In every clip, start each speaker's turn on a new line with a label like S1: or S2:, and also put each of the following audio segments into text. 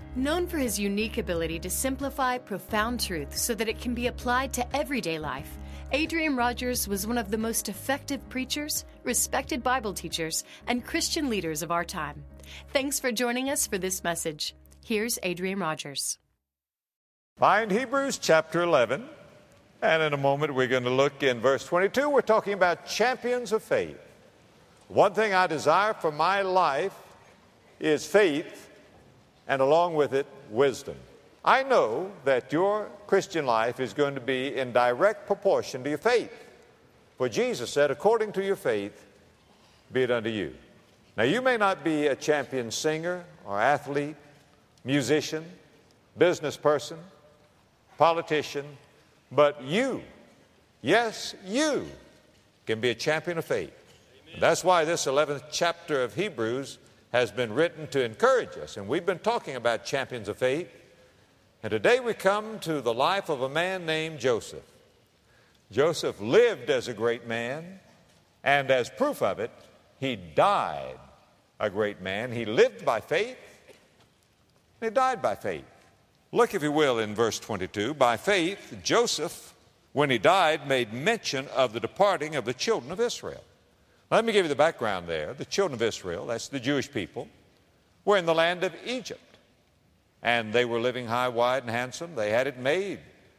S1: Known for his unique ability to simplify profound truth so that it can be applied to everyday life, Adrian Rogers was one of the most effective preachers, respected Bible teachers, and Christian leaders of our time. Thanks for joining us for this message. Here's Adrian Rogers.
S2: Find Hebrews chapter 11, and in a moment we're going to look in verse 22. We're talking about champions of faith. One thing I desire for my life is faith, and along with it, wisdom. I know that your Christian life is going to be in direct proportion to your faith. For Jesus said, according to your faith, be it unto you. Now, you may not be a champion singer or athlete, musician, business person, politician, but you, yes, you can be a champion of faith. That's why this 11th chapter of Hebrews has been written to encourage us. And we've been talking about champions of faith. And today we come to the life of a man named Joseph. Joseph lived as a great man, and as proof of it, he died a great man. He lived by faith, and he died by faith. Look, if you will, in verse 22. By faith, Joseph, when he died, made mention of the departing of the children of Israel. Let me give you the background there. The children of Israel, that's the Jewish people, were in the land of Egypt. And they were living high, wide, and handsome. They had it made.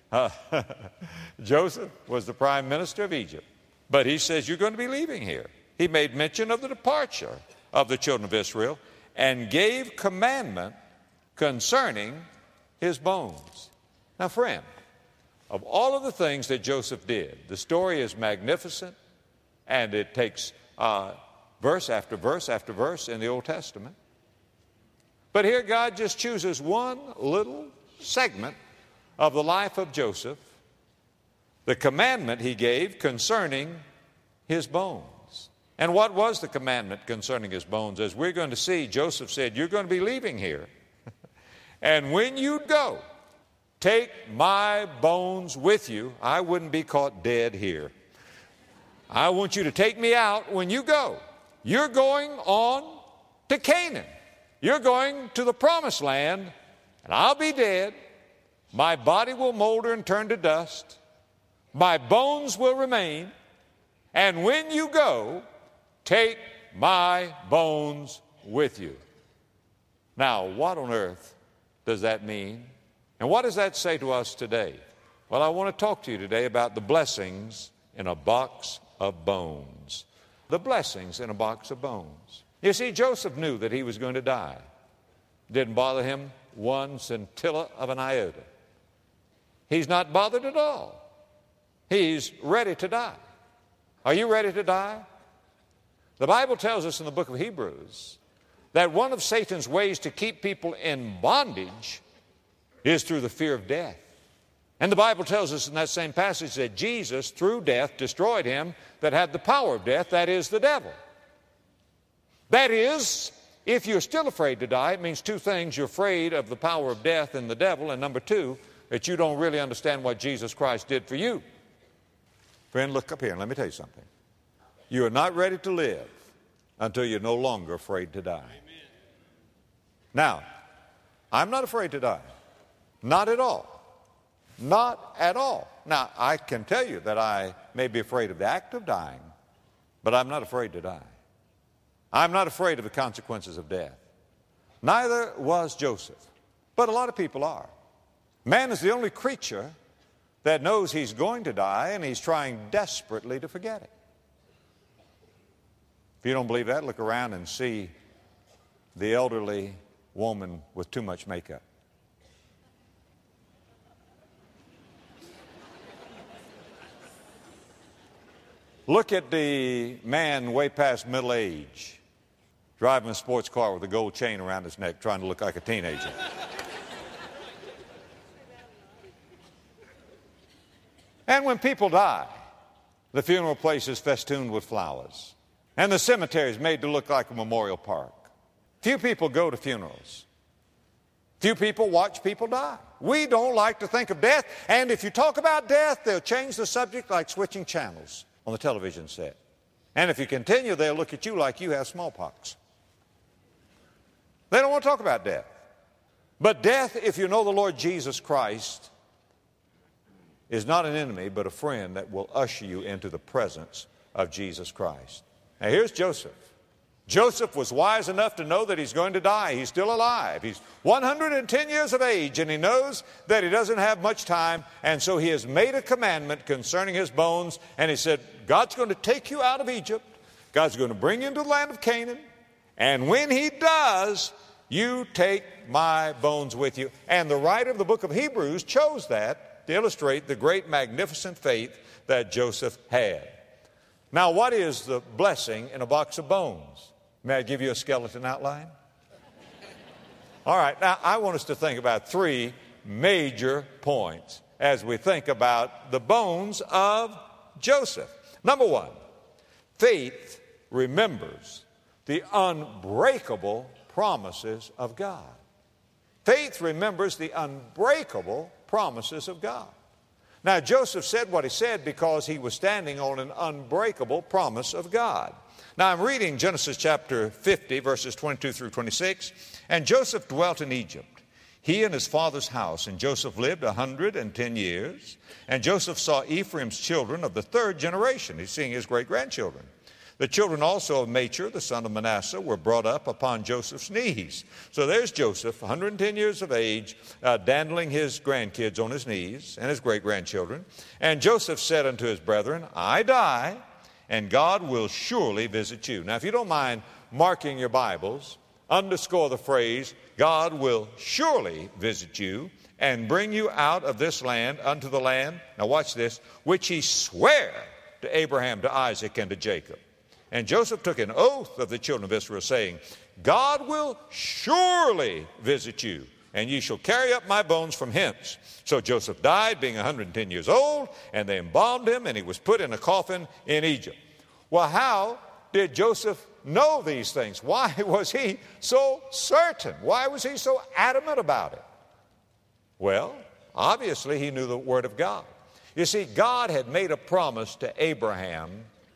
S2: Joseph was the prime minister of Egypt. But he says, you're going to be leaving here. He made mention of the departure of the children of Israel and gave commandment concerning his bones. Now, friend, of all of the things that Joseph did, the story is magnificent, and it takes verse after verse after verse in the Old Testament. But here God just chooses one little segment of the life of Joseph, the commandment he gave concerning his bones. And what was the commandment concerning his bones? As we're going to see, Joseph said, you're going to be leaving here. And when you go, take my bones with you. I wouldn't be caught dead here. I want you to take me out when you go. You're going on to Canaan. You're going to the promised land, and I'll be dead. My body will molder and turn to dust. My bones will remain. And when you go, take my bones with you. Now, what on earth does that mean? And what does that say to us today? Well, I want to talk to you today about the blessings in a box of bones. The blessings in a box of bones. You see, Joseph knew that he was going to die. Didn't bother him one scintilla of an iota. He's not bothered at all. He's ready to die. Are you ready to die? The Bible tells us in the book of Hebrews that one of Satan's ways to keep people in bondage is through the fear of death. And the Bible tells us in that same passage that Jesus, through death, destroyed him that had the power of death, that is, the devil. That is, if you're still afraid to die, it means two things. You're afraid of the power of death and the devil, and number two, that you don't really understand what Jesus Christ did for you. Friend, look up here and let me tell you something. You are not ready to live until you're no longer afraid to die. Amen. Now, I'm not afraid to die. Not at all. Not at all. Now, I can tell you that I may be afraid of the act of dying, but I'm not afraid to die. I'm not afraid of the consequences of death. Neither was Joseph, but a lot of people are. Man is the only creature that knows he's going to die, and he's trying desperately to forget it. If you don't believe that, look around and see the elderly woman with too much makeup. Look at the man way past middle age, driving a sports car with a gold chain around his neck, trying to look like a teenager. And when people die, the funeral place is festooned with flowers, and the cemetery is made to look like a memorial park. Few people go to funerals. Few people watch people die. We don't like to think of death, and if you talk about death, they'll change the subject like switching channels on the television set. And if you continue, they'll look at you like you have smallpox. They don't want to talk about death. But death, if you know the Lord Jesus Christ, is not an enemy, but a friend that will usher you into the presence of Jesus Christ. Now here's Joseph. Joseph was wise enough to know that he's going to die. He's still alive. He's 110 years of age, and he knows that he doesn't have much time, and so he has made a commandment concerning his bones, and he said, God's going to take you out of Egypt. God's going to bring you into the land of Canaan, and when he does, you take my bones with you. And the writer of the book of Hebrews chose that to illustrate the great, magnificent faith that Joseph had. Now, what is the blessing in a box of bones? May I give you a skeleton outline? All right, now I want us to think about three major points as we think about the bones of Joseph. Number one, faith remembers the unbreakable promises of God. Faith remembers the unbreakable promises of God. Now, Joseph said what he said because he was standing on an unbreakable promise of God. Now, I'm reading Genesis chapter 50, verses 22 through 26. And Joseph dwelt in Egypt, he and his father's house. And Joseph lived 110 years. And Joseph saw Ephraim's children of the third generation. He's seeing his great-grandchildren. The children also of Machir, the son of Manasseh, were brought up upon Joseph's knees. So there's Joseph, 110 years of age, dandling his grandkids on his knees and his great-grandchildren. And Joseph said unto his brethren, I die, and God will surely visit you. Now, if you don't mind marking your Bibles, underscore the phrase, God will surely visit you and bring you out of this land unto the land, now watch this, which he sware to Abraham, to Isaac, and to Jacob. And Joseph took an oath of the children of Israel, saying, God will surely visit you, and ye shall carry up my bones from hence. So Joseph died, being 110 years old, and they embalmed him, and he was put in a coffin in Egypt. Well, how did Joseph know these things? Why was he so certain? Why was he so adamant about it? Well, obviously he knew the Word of God. You see, God had made a promise to Abraham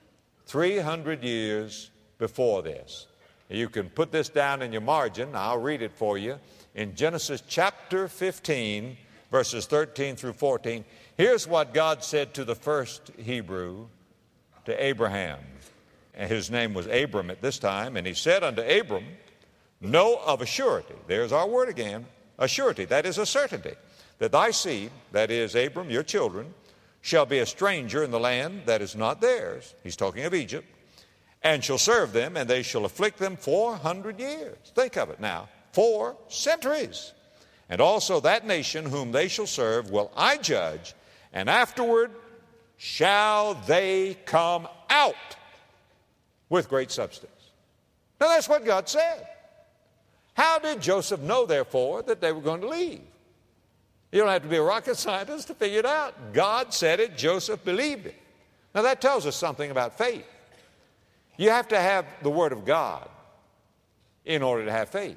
S2: 300 years before this. You can put this down in your margin. I'll read it for you. In Genesis chapter 15, verses 13 through 14, here's what God said to the first Hebrew, to Abraham. And his name was Abram at this time. And he said unto Abram, know of a surety, there's our word again, a surety, that is a certainty, that thy seed, that is Abram, your children, shall be a stranger in the land that is not theirs. He's talking of Egypt. And shall serve them, and they shall afflict them 400 years. Think of it now, 4 centuries. And also that nation whom they shall serve will I judge, and afterward shall they come out with great substance. Now that's what God said. How did Joseph know, therefore, that they were going to leave? You don't have to be a rocket scientist to figure it out. God said it, Joseph believed it. Now that tells us something about faith. You have to have the Word of God in order to have faith.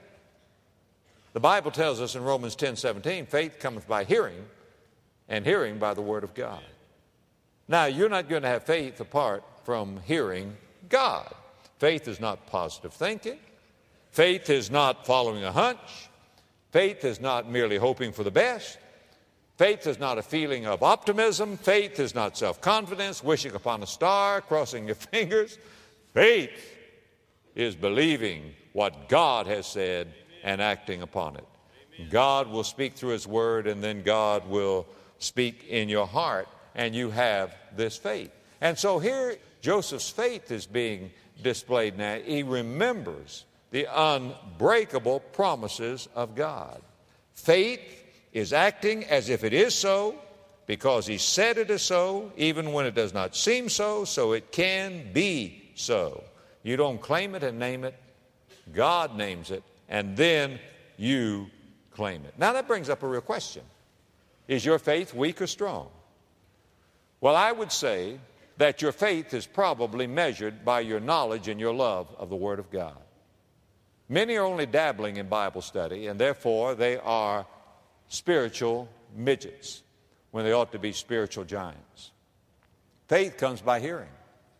S2: The Bible tells us in Romans 10:17, faith cometh by hearing, and hearing by the Word of God. Now, you're not going to have faith apart from hearing God. Faith is not positive thinking. Faith is not following a hunch. Faith is not merely hoping for the best. Faith is not a feeling of optimism. Faith is not self-confidence, wishing upon a star, crossing your fingers. Faith is believing what God has said and acting upon it. God will speak through His Word, and then God will speak in your heart, and you have this faith. And so here Joseph's faith is being displayed now. He remembers the unbreakable promises of God. Faith is acting as if it is so, because He said it is so, even when it does not seem so, so it can be so. You don't claim it and name it. God names it, and then you claim it. Now that brings up a real question. Is your faith weak or strong? Well, I would say that your faith is probably measured by your knowledge and your love of the Word of God. Many are only dabbling in Bible study, and therefore they are spiritual midgets when they ought to be spiritual giants. Faith comes by hearing.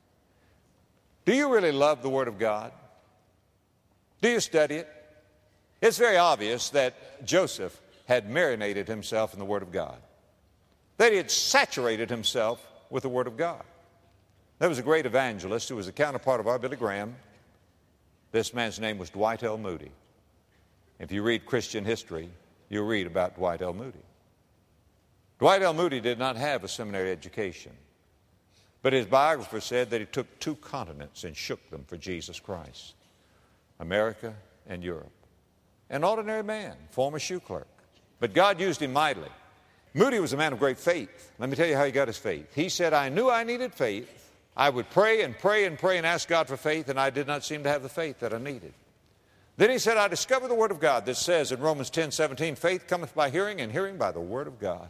S2: Do you really love the Word of God? Do you study it? It's very obvious that Joseph had marinated himself in the Word of God, that he had saturated himself with the Word of God. There was a great evangelist who was a counterpart of our Billy Graham. This man's name was Dwight L. Moody. If you read Christian history, you'll read about Dwight L. Moody. Dwight L. Moody did not have a seminary education, but his biographer said that he took 2 continents and shook them for Jesus Christ, America and Europe. An ordinary man, former shoe clerk, but God used him mightily. Moody was a man of great faith. Let me tell you how he got his faith. He said, I knew I needed faith. I would pray and pray and pray and ask God for faith, and I did not seem to have the faith that I needed. Then he said, I discovered the Word of God that says in Romans 10:17, faith cometh by hearing, and hearing by the Word of God.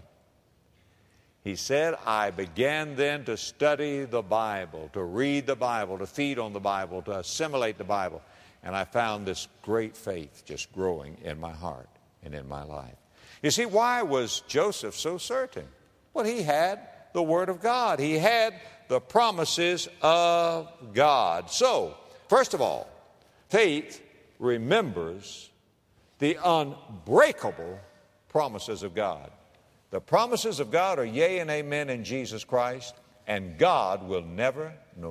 S2: He said, I began then to study the Bible, to read the Bible, to feed on the Bible, to assimilate the Bible. And I found this great faith just growing in my heart and in my life. You see, why was Joseph so certain? Well, he had the Word of God. He had the promises of God. So, first of all, faith remembers the unbreakable promises of God. The promises of God are yea and amen in Jesus Christ, and God will never,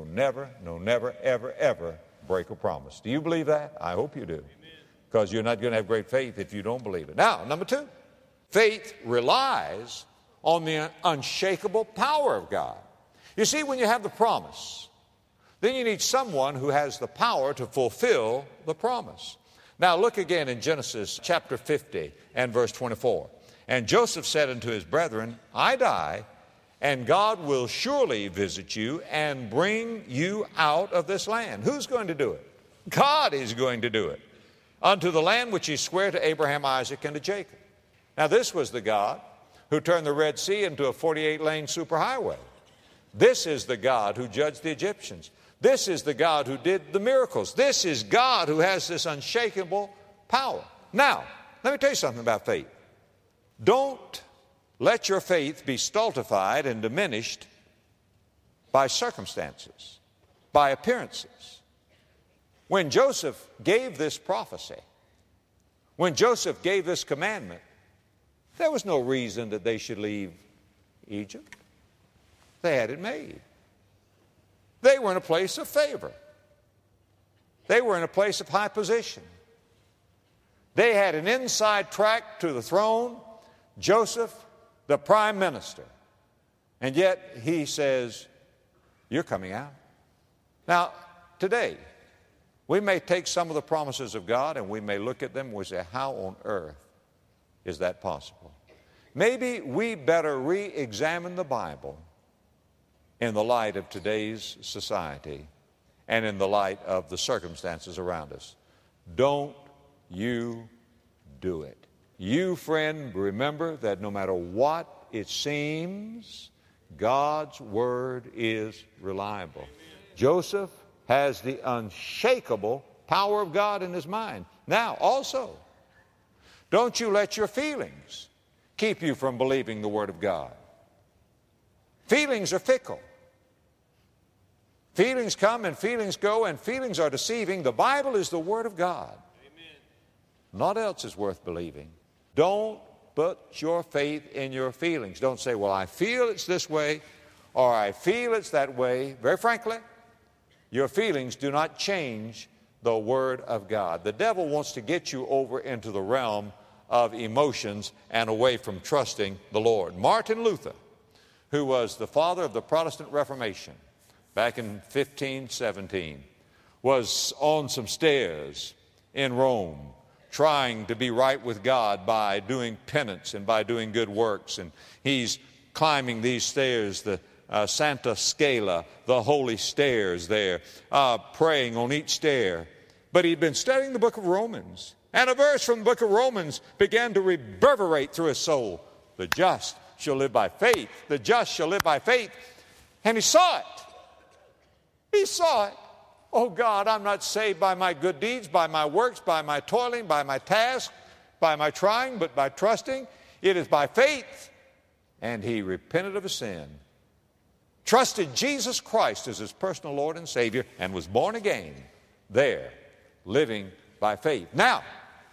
S2: ever, ever break a promise. Do you believe that? I hope you do, because you're not going to have great faith if you don't believe it. Now, number 2, faith relies on the unshakable power of God. You see, when you have the promise, then you need someone who has the power to fulfill the promise. Now, look again in Genesis chapter 50 and verse 24. And Joseph said unto his brethren, I die, and God will surely visit you and bring you out of this land. Who's going to do it? God is going to do it. Unto the land which he sware to Abraham, Isaac, and to Jacob. Now, this was the God who turned the Red Sea into a 48-lane superhighway. This is the God who judged the Egyptians. This is the God who did the miracles. This is God who has this unshakable power. Now, let me tell you something about faith. Don't let your faith be stultified and diminished by circumstances, by appearances. When Joseph gave this prophecy, when Joseph gave this commandment, there was no reason that they should leave Egypt. They had it made. They were in a place of favor. They were in a place of high position. They had an inside track to the throne. Joseph, the prime minister. And yet he says, you're coming out. Now, today, we may take some of the promises of God and we may look at them and we say, how on earth is that possible? Maybe we better re-examine the Bible in the light of today's society and in the light of the circumstances around us. Don't you do it. You, friend, remember that no matter what it seems, God's Word is reliable. Amen. Joseph has the unshakable power of God in his mind. Now, also, don't you let your feelings keep you from believing the Word of God. Feelings are fickle. Feelings come and feelings go, and feelings are deceiving. The Bible is the Word of God. Amen. Naught else is worth believing. Don't put your faith in your feelings. Don't say, well, I feel it's this way, or I feel it's that way. Very frankly, your feelings do not change the Word of God. The devil wants to get you over into the realm of emotions and away from trusting the Lord. Martin Luther, who was the father of the Protestant Reformation back in 1517, was on some stairs in Rome trying to be right with God by doing penance and by doing good works. And he's climbing these stairs, the Santa Scala, the holy stairs there, praying on each stair. But he'd been studying the book of Romans, and a verse from the book of Romans began to reverberate through his soul. The just shall live by faith. The just shall live by faith. And he saw it. He saw it. Oh God, I'm not saved by my good deeds, by my works, by my toiling, by my task, by my trying, but by trusting. It is by faith. And he repented of his sin, trusted Jesus Christ as his personal Lord and Savior, and was born again there, living by faith. Now,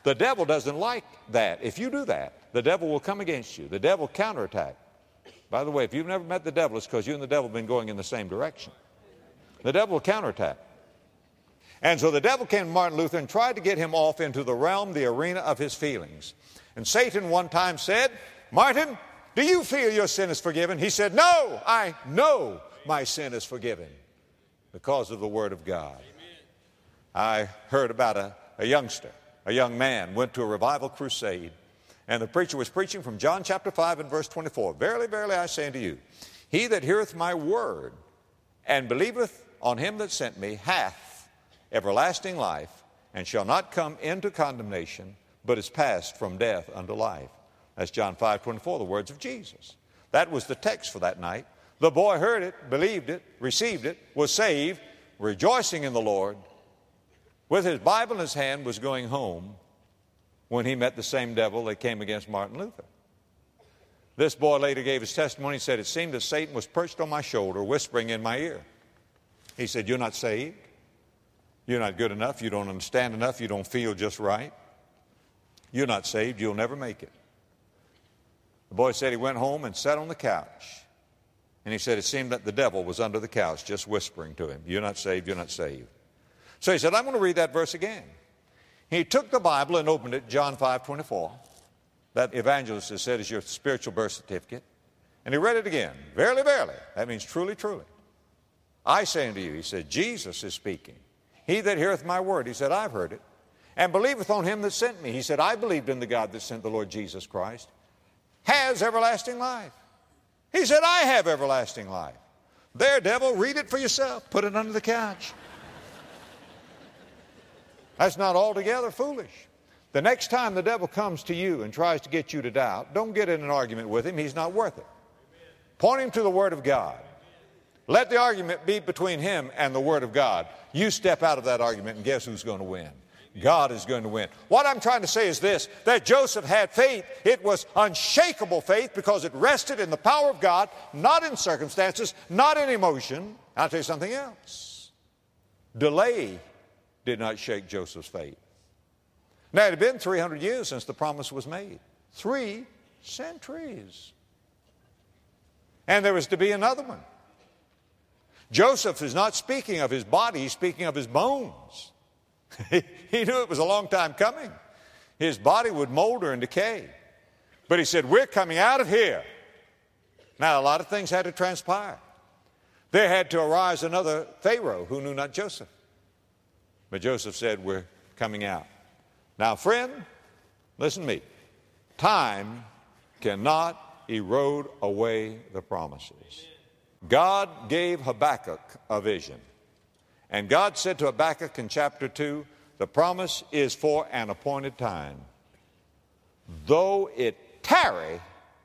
S2: The devil doesn't like that. If you do that, the devil will come against you. The devil counterattack. By the way, if you've never met the devil, it's because you and the devil have been going in the same direction. The devil will counterattack. And so the devil came to Martin Luther and tried to get him off into the realm, the arena of his feelings. And Satan one time said, Martin, do you feel your sin is forgiven? He said, no, I know my sin is forgiven because of the Word of God. I heard about a youngster, a young man, went to a revival crusade, and the preacher was preaching from John chapter 5 and verse 24. Verily, verily, I say unto you, he that heareth my word and believeth on him that sent me hath everlasting life, and shall not come into condemnation, but is passed from death unto life. That's John 5:24, the words of Jesus. That was the text for that night. The boy heard it, believed it, received it, was saved, rejoicing in the Lord, with his Bible in his hand, was going home when he met the same devil that came against Martin Luther. This boy later gave his testimony. He said, it seemed that Satan was perched on my shoulder, whispering in my ear. He said, you're not saved. You're not good enough. You don't understand enough. You don't feel just right. You're not saved. You'll never make it. The boy said he went home and sat on the couch. And he said it seemed that the devil was under the couch just whispering to him, you're not saved, you're not saved. So he said, I'm going to read that verse again. He took the Bible and opened it, John 5:24. That evangelist has said is your spiritual birth certificate. And he read it again. Verily, verily. That means truly, truly. I say unto you, he said, Jesus is speaking. He that heareth my word, he said, I've heard it, and believeth on him that sent me. He said, I believed in the God that sent the Lord Jesus Christ, has everlasting life. He said, I have everlasting life. There, devil, read it for yourself. Put it under the couch. That's not altogether foolish. The next time the devil comes to you and tries to get you to doubt, don't get in an argument with him. He's not worth it. Point him to the Word of God. Let the argument be between him and the Word of God. You step out of that argument and guess who's going to win? God is going to win. What I'm trying to say is this, that Joseph had faith. It was unshakable faith because it rested in the power of God, not in circumstances, not in emotion. I'll tell you something else. Delay did not shake Joseph's faith. Now, it had been 300 years since the promise was made. 3 centuries. And there was to be another one. Joseph is not speaking of his body, he's speaking of his bones. He knew it was a long time coming. His body would molder and decay. But he said, we're coming out of here. Now, a lot of things had to transpire. There had to arise another Pharaoh who knew not Joseph. But Joseph said, we're coming out. Now, friend, listen to me. Time cannot erode away the promises. God gave Habakkuk a vision. And God said to Habakkuk in chapter 2, the promise is for an appointed time. Though it tarry,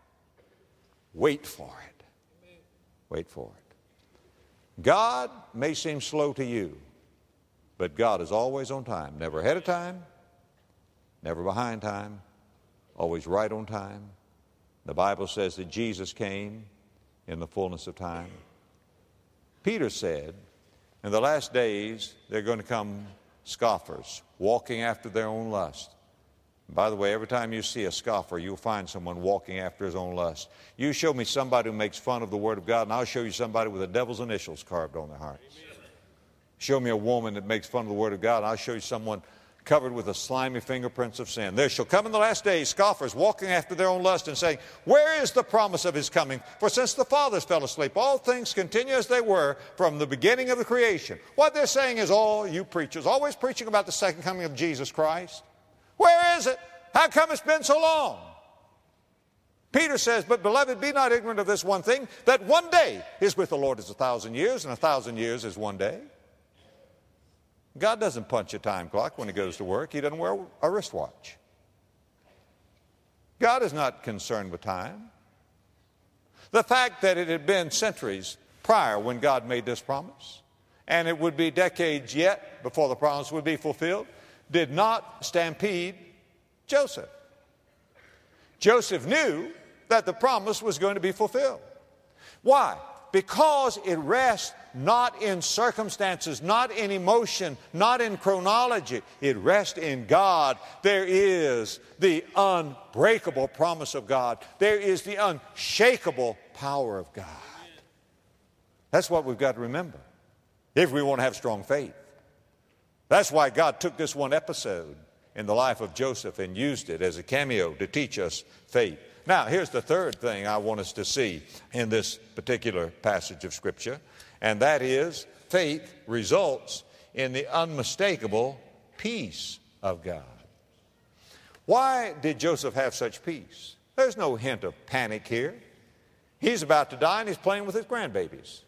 S2: wait for it. Wait for it. God may seem slow to you, but God is always on time. Never ahead of time, never behind time, always right on time. The Bible says that Jesus came in the fullness of time. Peter said, in the last days, they're going to come scoffers, walking after their own lust. And by the way, every time you see a scoffer, you'll find someone walking after his own lust. You show me somebody who makes fun of the Word of God, and I'll show you somebody with the devil's initials carved on their hearts. Amen. Show me a woman that makes fun of the Word of God, and I'll show you someone covered with the slimy fingerprints of sin. There shall come in the last days scoffers walking after their own lust and saying, where is the promise of his coming? For since the fathers fell asleep, all things continue as they were from the beginning of the creation. What they're saying is, all you preachers, always preaching about the second coming of Jesus Christ. Where is it? How come it's been so long? Peter says, but beloved, be not ignorant of this one thing, that one day is with the Lord as 1,000 years, and 1,000 years is one day. God doesn't punch a time clock when he goes to work. He doesn't wear a wristwatch. God is not concerned with time. The fact that it had been centuries prior when God made this promise, and it would be decades yet before the promise would be fulfilled, did not stampede Joseph. Joseph knew that the promise was going to be fulfilled. Why? Because it rests not in circumstances, not in emotion, not in chronology. It rests in God. There is the unbreakable promise of God. There is the unshakable power of God. That's what we've got to remember if we want to have strong faith. That's why God took this one episode in the life of Joseph and used it as a cameo to teach us faith. Now, here's the third thing I want us to see in this particular passage of Scripture, and that is faith results in the unmistakable peace of God. Why did Joseph have such peace? There's no hint of panic here. He's about to die and he's playing with his grandbabies.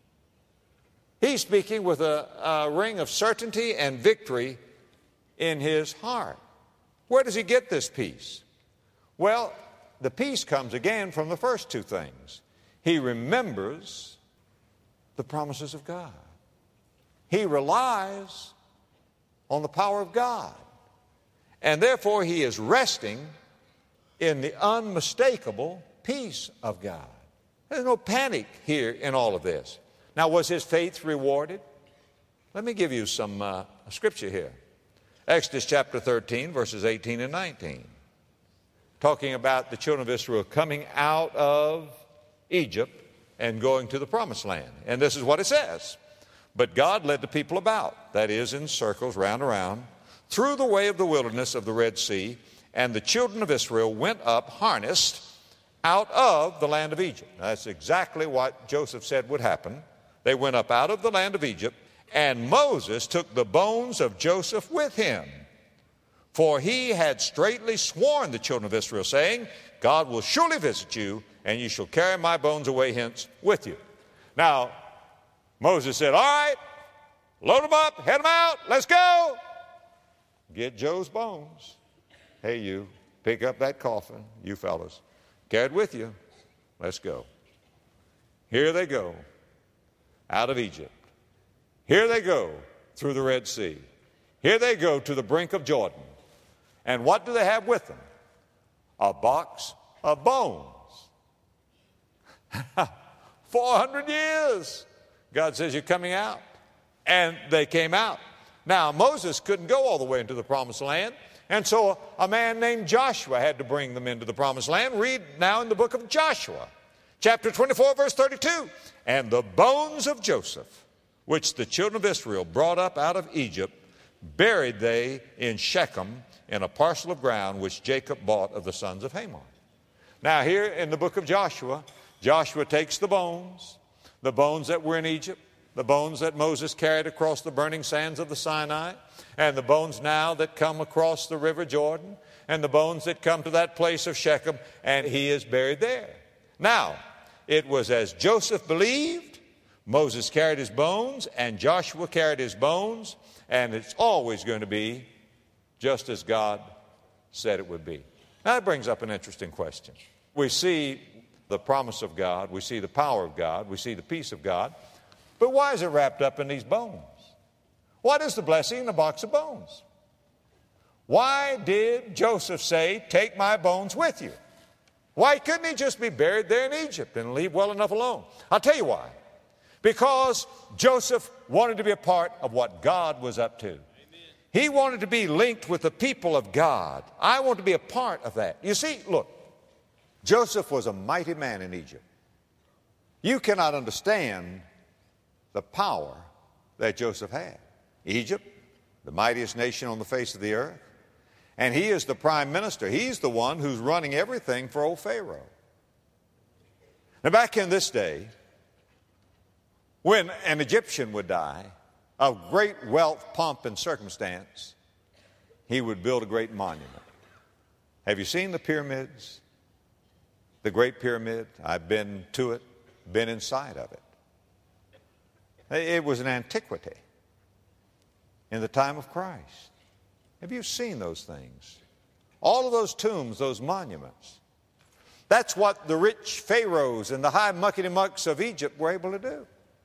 S2: He's speaking with a ring of certainty and victory in his heart. Where does he get this peace? Well, the peace comes again from the first two things. He remembers the promises of God. He relies on the power of God. And therefore he is resting in the unmistakable peace of God. There's no panic here in all of this. Now, was his faith rewarded? Let me give you some scripture here. Exodus chapter 13, verses 18 and 19. Talking about the children of Israel coming out of Egypt and going to the promised land. And this is what it says. But God led the people about, that is, in circles, round and round, through the way of the wilderness of the Red Sea, and the children of Israel went up harnessed out of the land of Egypt. Now, that's exactly what Joseph said would happen. They went up out of the land of Egypt, and Moses took the bones of Joseph with him. For he had straitly sworn the children of Israel, saying, God will surely visit you, and you shall carry my bones away hence with you. Now, Moses said, all right, load them up, head them out, let's go. Get Joe's bones. Hey, you, pick up that coffin, you fellas. Carry it with you. Let's go. Here they go, out of Egypt. Here they go through the Red Sea. Here they go to the brink of Jordan. And what do they have with them? A box of bones. 400 years. God says, you're coming out. And they came out. Now, Moses couldn't go all the way into the promised land. And so a man named Joshua had to bring them into the promised land. Read now in the book of Joshua, chapter 24, verse 32. And the bones of Joseph, which the children of Israel brought up out of Egypt, buried they in Shechem in a parcel of ground which Jacob bought of the sons of Hamor. Now here in the book of Joshua, Joshua takes the bones that were in Egypt, the bones that Moses carried across the burning sands of the Sinai, and the bones now that come across the river Jordan, and the bones that come to that place of Shechem, and he is buried there. Now, it was as Joseph believed, Moses carried his bones, and Joshua carried his bones, and it's always going to be just as God said it would be. Now, that brings up an interesting question. We see the promise of God, we see the power of God, we see the peace of God, but why is it wrapped up in these bones? What is the blessing in a box of bones? Why did Joseph say, take my bones with you? Why couldn't he just be buried there in Egypt and leave well enough alone? I'll tell you why. Because Joseph wanted to be a part of what God was up to. He wanted to be linked with the people of God. I want to be a part of that. You see, look, Joseph was a mighty man in Egypt. You cannot understand the power that Joseph had. Egypt, the mightiest nation on the face of the earth. And he is the prime minister. He's the one who's running everything for old Pharaoh. Now, back in this day, when an Egyptian would die of great wealth, pomp, and circumstance, he would build a great monument. Have you seen the pyramids? The Great Pyramid? I've been to it, been inside of it. It was an antiquity in the time of Christ. Have you seen those things? All of those tombs, those monuments. That's what the rich pharaohs and the high muckety-mucks of Egypt were able to do.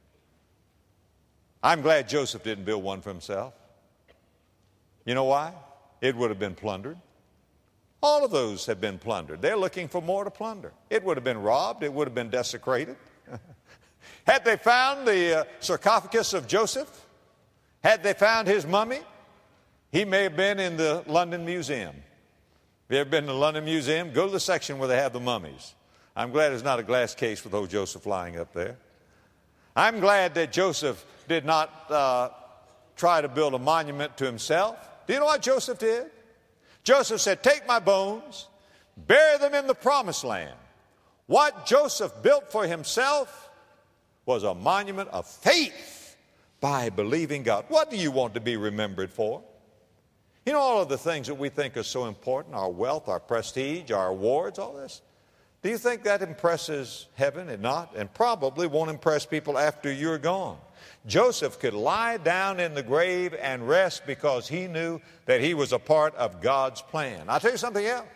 S2: I'm glad Joseph didn't build one for himself. You know why? It would have been plundered. All of those have been plundered. They're looking for more to plunder. It would have been robbed. It would have been desecrated. Had they found the sarcophagus of Joseph, had they found his mummy, he may have been in the London Museum. If you ever been to the London Museum, go to the section where they have the mummies. I'm glad there's not a glass case with old Joseph lying up there. I'm glad that Joseph did not try to build a monument to himself. Do you know what Joseph did? Joseph said, take my bones, bury them in the promised land. What Joseph built for himself was a monument of faith by believing God. What do you want to be remembered for? You know, all of the things that we think are so important, our wealth, our prestige, our awards, all this. Do you think that impresses heaven? It not, and probably won't impress people after you're gone. Joseph could lie down in the grave and rest because he knew that he was a part of God's plan. I'll tell you something else.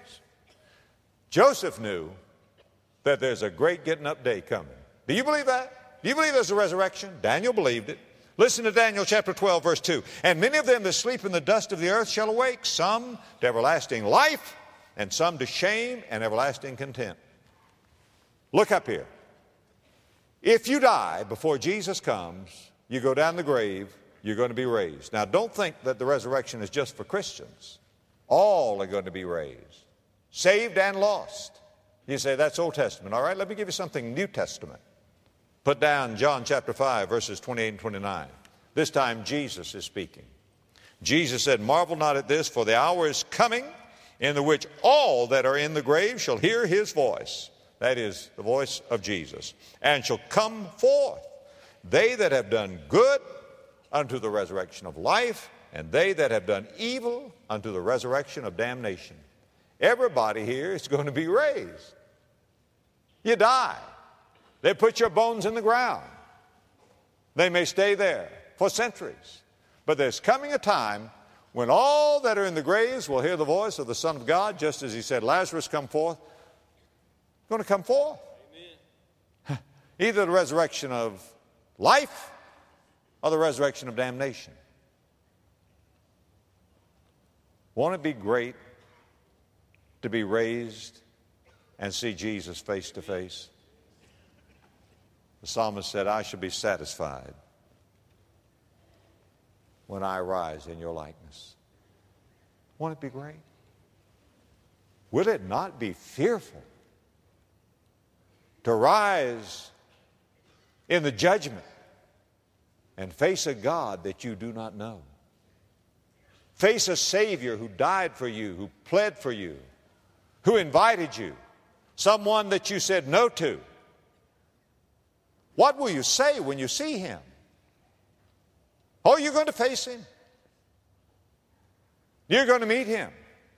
S2: Joseph knew that there's a great getting up day coming. Do you believe that? Do you believe there's a resurrection? Daniel believed it. Listen to Daniel chapter 12, verse 2. And many of them that sleep in the dust of the earth shall awake, some to everlasting life, and some to shame and everlasting contempt. Look up here. If you die before Jesus comes, you go down the grave, you're going to be raised. Now, don't think that the resurrection is just for Christians. All are going to be raised, saved and lost. You say, that's Old Testament. All right, let me give you something New Testament. Put down John chapter 5, verses 28 and 29. This time, Jesus is speaking. Jesus said, marvel not at this, for the hour is coming in the which all that are in the grave shall hear his voice. That is the voice of Jesus. And shall come forth, they that have done good unto the resurrection of life, and they that have done evil unto the resurrection of damnation. Everybody here is going to be raised. You die. They put your bones in the ground. They may stay there for centuries. But there's coming a time when all that are in the graves will hear the voice of the Son of God, just as he said, Lazarus, come forth. Going to come forth. Amen. Either the resurrection of life or the resurrection of damnation. Won't it be great to be raised and see Jesus face to face? The psalmist said, I shall be satisfied when I rise in your likeness. Won't it be great? Will it not be fearful to rise in the judgment and face a God that you do not know? Face a Savior who died for you, who pled for you, who invited you, someone that you said no to. What will you say when you see him? Oh, you're going to face him. You're going to meet him.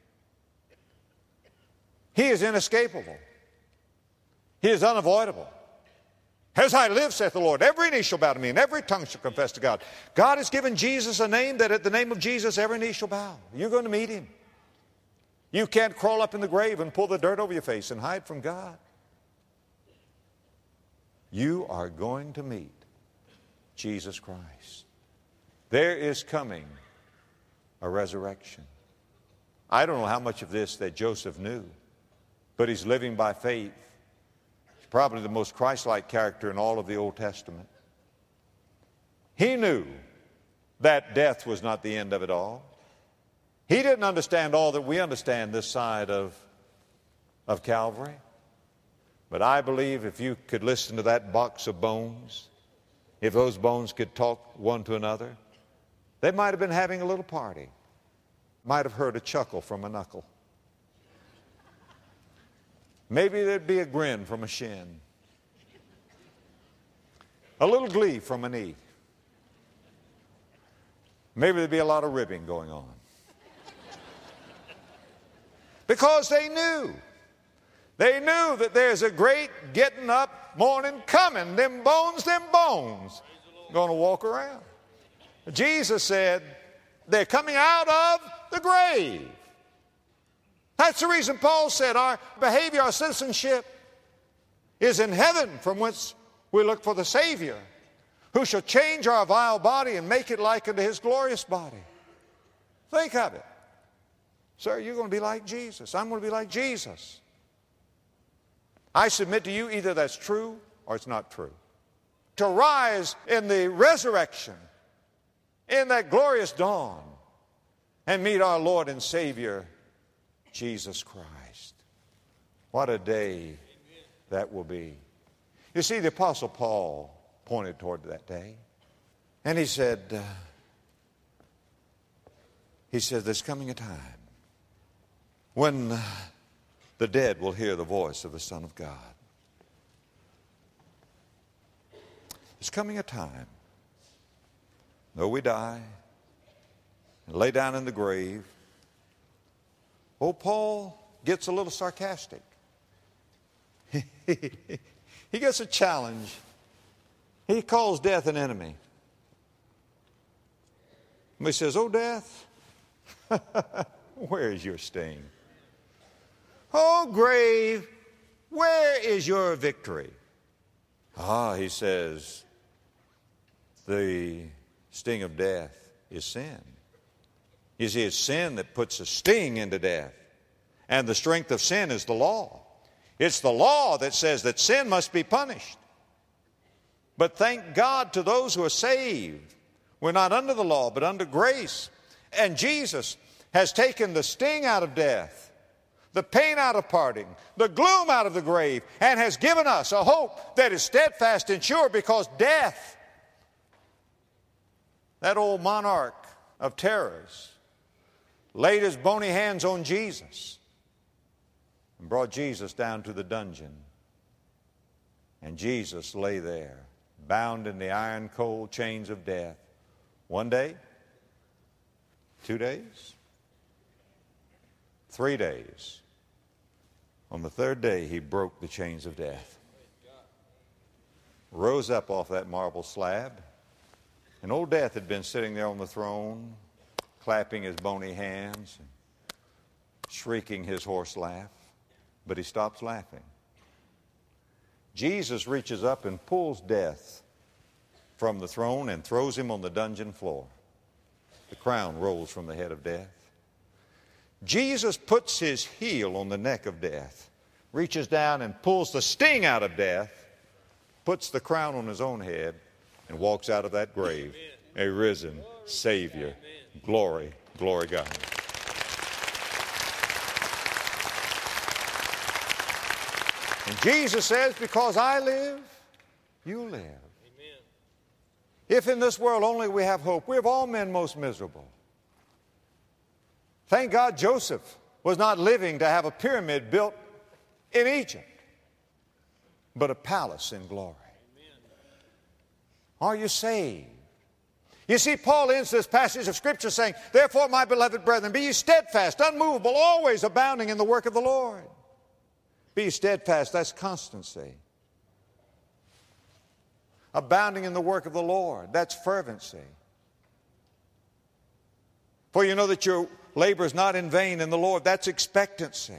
S2: He is inescapable. He is unavoidable. As I live, saith the Lord, every knee shall bow to me, and every tongue shall confess to God. God has given Jesus a name that at the name of Jesus every knee shall bow. You're going to meet him. You can't crawl up in the grave and pull the dirt over your face and hide from God. You are going to meet Jesus Christ. There is coming a resurrection. I don't know how much of this that Joseph knew, but he's living by faith. He's probably the most Christ-like character in all of the Old Testament. He knew that death was not the end of it all. He didn't understand all that we understand this side of Calvary. But I believe if you could listen to that box of bones, if those bones could talk one to another, they might have been having a little party. Might have heard a chuckle from a knuckle. Maybe there'd be a grin from a shin. A little glee from a knee. Maybe there'd be a lot of ribbing going on. Because they knew. They knew that there's a great getting up morning coming. Them bones going to walk around. Jesus said they're coming out of the grave. That's the reason Paul said our behavior, our citizenship is in heaven, from whence we look for the Savior, who shall change our vile body and make it like unto his glorious body. Think of it. Sir, you're going to be like Jesus. I'm going to be like Jesus. I submit to you, either that's true or it's not true. to rise in the resurrection, in that glorious dawn, and meet our Lord and Savior, Jesus Christ. What a day that will be. You see, the Apostle Paul pointed toward that day, and he said, there's coming a time when the dead will hear the voice of the Son of God. There's coming a time, though we die and lay down in the grave, old Paul gets a little sarcastic. He gets a challenge. He calls death an enemy. And he says, "Oh, death, where is your sting? Oh, grave, where is your victory?" He says, the sting of death is sin. You see, it's sin that puts a sting into death. And the strength of sin is the law. It's the law that says that sin must be punished. But thank God to those who are saved. We're not under the law, but under grace. And Jesus has taken the sting out of death, the pain out of parting, the gloom out of the grave, and has given us a hope that is steadfast and sure, because death, that old monarch of terrors, laid his bony hands on Jesus and brought Jesus down to the dungeon. And Jesus lay there, bound in the iron cold chains of death. 1 day, 2 days, 3 days. On the third day, he broke the chains of death, rose up off that marble slab, and old death had been sitting there on the throne, clapping his bony hands, and shrieking his hoarse laugh, but he stops laughing. Jesus reaches up and pulls death from the throne and throws him on the dungeon floor. The crown rolls from the head of death. Jesus puts his heel on the neck of death, reaches down and pulls the sting out of death, puts the crown on his own head, and walks out of that grave a risen Savior. Glory, glory God. And Jesus says, because I live, you live. Amen. If in this world only we have hope, we of all men most miserable. Thank God Joseph was not living to have a pyramid built in Egypt, but a palace in glory. Amen. Are you saved? You see, Paul ends this passage of Scripture saying, therefore, my beloved brethren, be ye steadfast, unmovable, always abounding in the work of the Lord. Be steadfast, that's constancy. Abounding in the work of the Lord, that's fervency. For you know that your labor is not in vain in the Lord, that's expectancy.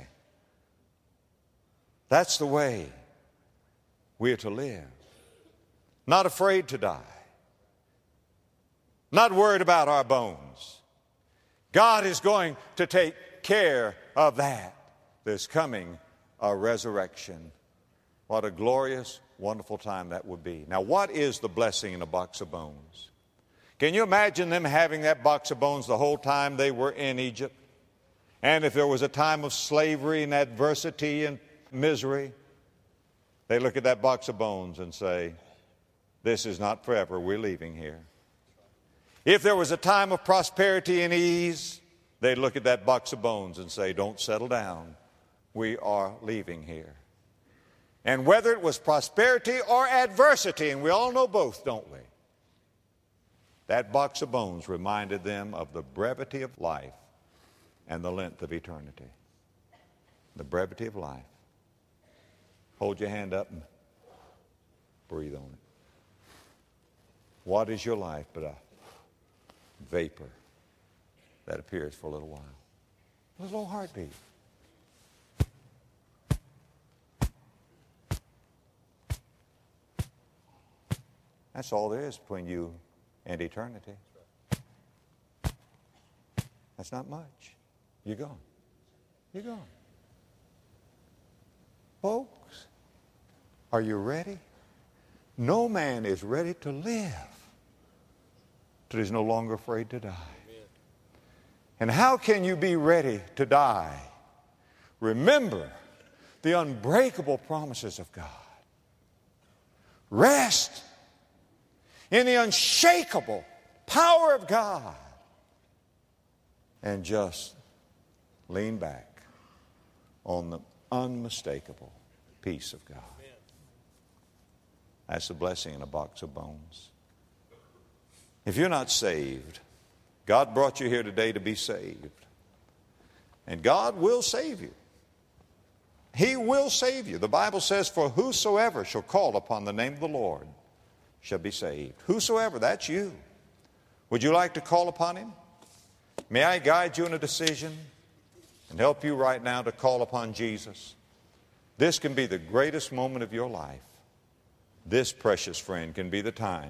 S2: That's the way we are to live. Not afraid to die. Not worried about our bones. God is going to take care of that. There's coming a resurrection. What a glorious, wonderful time that would be. Now, what is the blessing in a box of bones? Can you imagine them having that box of bones the whole time they were in Egypt? And if there was a time of slavery and adversity and misery, they look at that box of bones and say, this is not forever, we're leaving here. If there was a time of prosperity and ease, they'd look at that box of bones and say, don't settle down, we are leaving here. And whether it was prosperity or adversity, and we all know both, don't we? That box of bones reminded them of the brevity of life and the length of eternity. The brevity of life. Hold your hand up and breathe on it. What is your life but a vapor that appears for a little while? A little heartbeat. That's all there is between you and eternity. That's not much. You're gone. You're gone. Folks, are you ready No man is ready to live till he's no longer afraid to die. Amen. And how can you be ready to die? Remember the unbreakable promises of God. Rest in the unshakable power of God. And just lean back on the unmistakable peace of God. That's a blessing in a box of bones. If you're not saved, God brought you here today to be saved. And God will save you. He will save you. The Bible says, for whosoever shall call upon the name of the Lord shall be saved. Whosoever, that's you. Would you like to call upon Him? May I guide you in a decision and help you right now to call upon Jesus? This can be the greatest moment of your life. This, precious friend, can be the time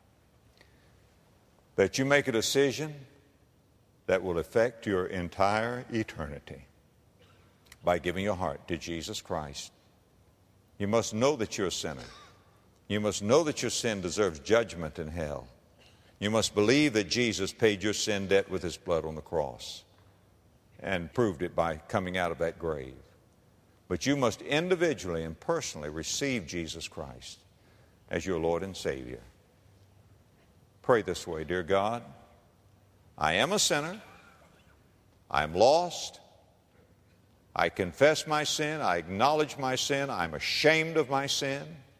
S2: that you make a decision that will affect your entire eternity by giving your heart to Jesus Christ. You must know that you're a sinner. You must know that your sin deserves judgment in hell. You must believe that Jesus paid your sin debt with His blood on the cross and proved it by coming out of that grave. But you must individually and personally receive Jesus Christ as your Lord and Savior. Pray this way, dear God, I am a sinner. I am lost. I confess my sin. I acknowledge my sin. I'm ashamed of my sin.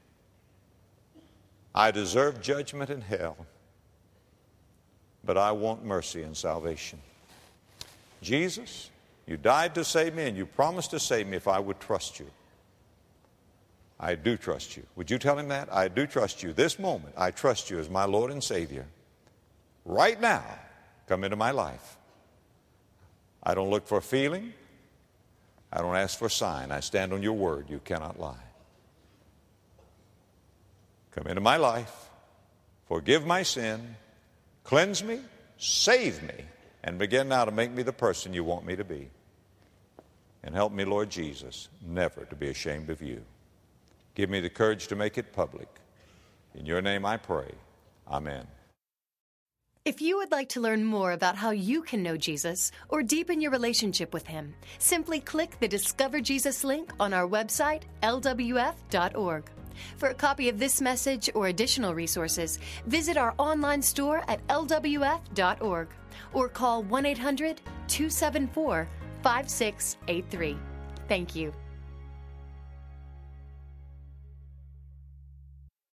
S2: I deserve judgment in hell. But I want mercy and salvation. Jesus, you died to save me, and you promised to save me if I would trust you. I do trust you. Would you tell Him that? I do trust you. This moment, I trust you as my Lord and Savior. Right now, come into my life. I don't look for a feeling. I don't ask for a sign. I stand on your word. You cannot lie. Come into my life. Forgive my sin. Cleanse me. Save me. And begin now to make me the person you want me to be. And help me, Lord Jesus, never to be ashamed of you. Give me the courage to make it public. In your name I pray. Amen.
S1: If you would like to learn more about how you can know Jesus or deepen your relationship with Him, simply click the Discover Jesus link on our website, lwf.org. For a copy of this message or additional resources, visit our online store at lwf.org or call 1-800-274-5683. Thank you.